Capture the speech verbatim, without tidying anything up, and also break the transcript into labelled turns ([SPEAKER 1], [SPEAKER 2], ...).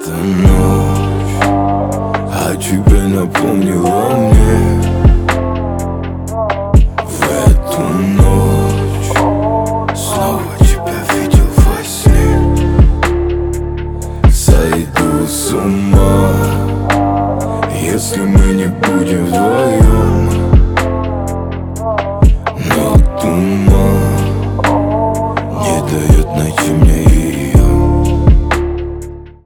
[SPEAKER 1] Эта ночь о тебе напомнила мне. В эту ночь снова тебя видел во сне. Сойду с ума, если мы не будем вдвоем. Но туман не дает найти мне